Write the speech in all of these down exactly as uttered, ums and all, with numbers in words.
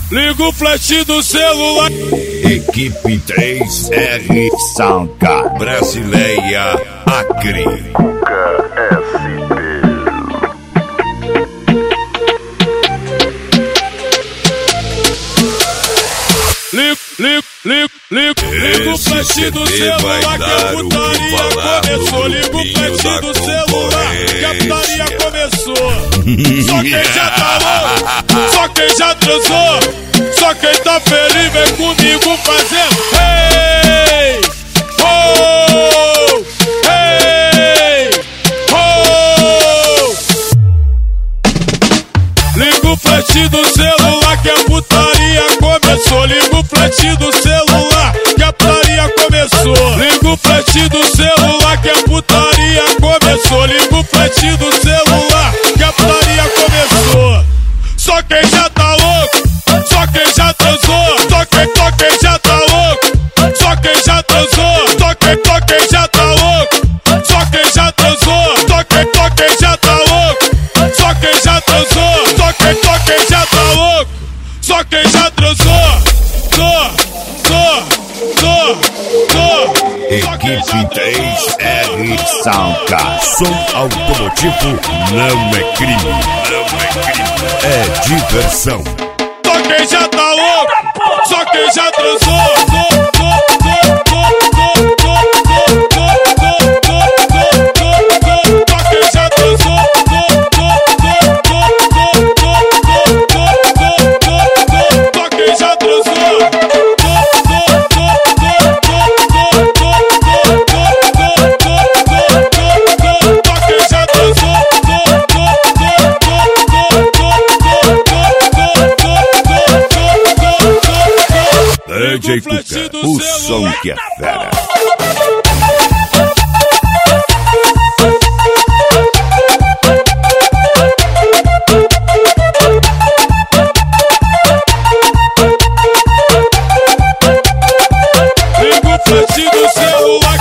Liga o flash do celular. Equipe três R Soundcard Brasileia Acre. Liga, liga, liga, liga, liga o flash do celular que a putaria começou. Liga o flash do celular que a putaria começou. Só quem já tá louco, só quem já transou, só quem tá feliz vem comigo fazendo hey, oh, hey, oh. Liga o flash do celular que a putaria começou. Liga o flash do celular que a putaria começou. Liga o flash do celular que a putaria começou. Liga o flash do celular que a putaria começou. Só quem já tá louco, só quem já transou, só quem, só quem já tá louco, só quem já transou, só quem, só quem já tá louco, só quem já transou, só quem, só quem já tá louco, só quem já transou, só quem, só quem já tá louco, só quem já transou, tô, tô, tô, tô. Equipe três R Soundcard. Som automotivo não é crime, não é crime, é diversão. Só quem já tá louco, só quem já transou. D J Cuca, o som que é fera. Liga o flash do celular.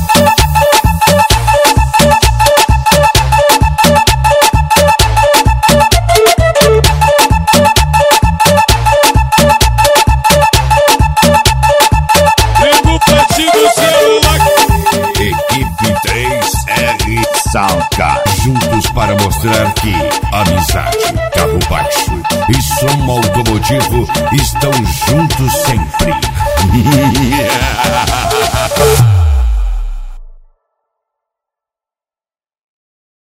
Equipe três R Soundcard, juntos para mostrar que amizade, carro baixo e som automotivo estão juntos sempre.